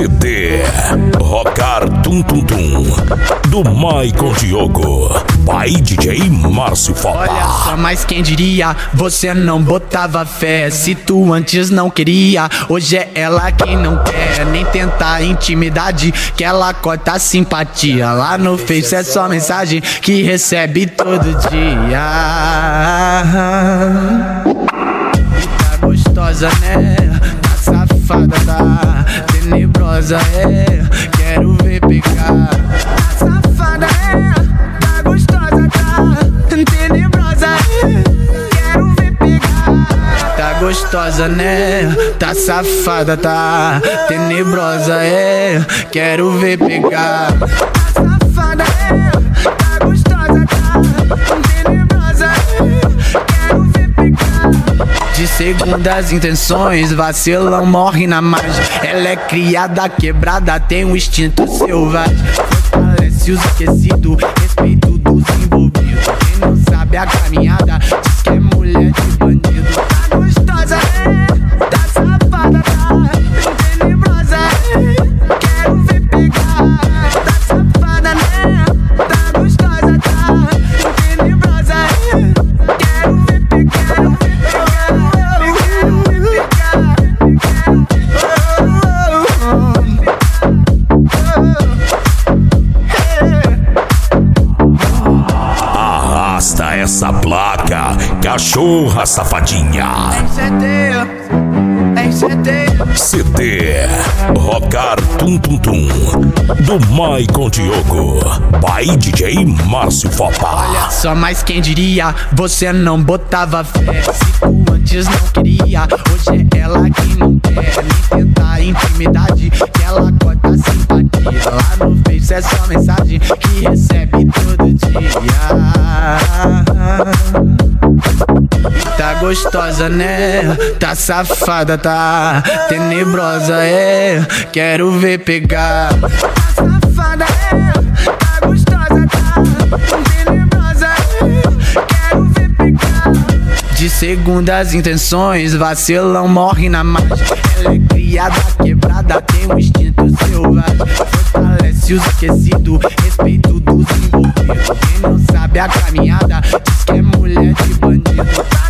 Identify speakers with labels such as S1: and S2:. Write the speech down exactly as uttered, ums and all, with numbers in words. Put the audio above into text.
S1: C D Rocar Tum Tum Tum do Maicon Diogo by D J Márcio Fopa.
S2: Olha só, mas quem diria, você não botava fé. Se tu antes não queria, hoje é ela quem não quer. Nem tentar intimidade, que ela corta a simpatia. Lá no Face é só mensagem que recebe todo dia. E tá gostosa, né? Tá safada, tá tenebrosa, é. Quero ver pegar. Tá safada, é. Tá gostosa, tá tenebrosa, é. Quero ver pegar. Tá gostosa, né? Tá safada, tá tenebrosa, é. Quero ver pegar. Tá safada, é. Tá gostosa, tá tenebrosa, é. Quero ver pegar. De segundas intenções, vacilão morre na margem. Ela é criada, quebrada, tem um instinto selvagem. Fortalece os esquecidos, respeito dos envolvidos. Quem não sabe a caminhada, diz que é mulher de bandido. Tá gostosa, é, tá safada, tá tenebrosa, é. Quero ver pegar. Tá safada, né? Tá gostosa, tá tenebrosa, é. Quero ver pegar.
S1: Arrasta essa placa, cachorra safadinha. C D Rocar Tum Tum Tum do Maicon Diogo by D J Márcio Fopa.
S2: Olha só, mas quem diria, você não botava fé. Se tu antes não queria, hoje é ela quem não quer. Nem tentar intimidade, que ela corta a simpatia. Lá no Face é só mensagem que recebe todo dia. E tá gostosa, né? Tá safada, tá tenebrosa, é. Quero ver pegar. Tá safada, é. Tá gostosa, tá tenebrosa, é. Quero ver pegar. De segundas intenções, vacilão morre na margem. Ela é criada, quebrada, tem um instinto selvagem. Fortalece os esquecidos, respeito dos envolvidos. Quem não sabe a caminhada, diz que é mulher de bandido.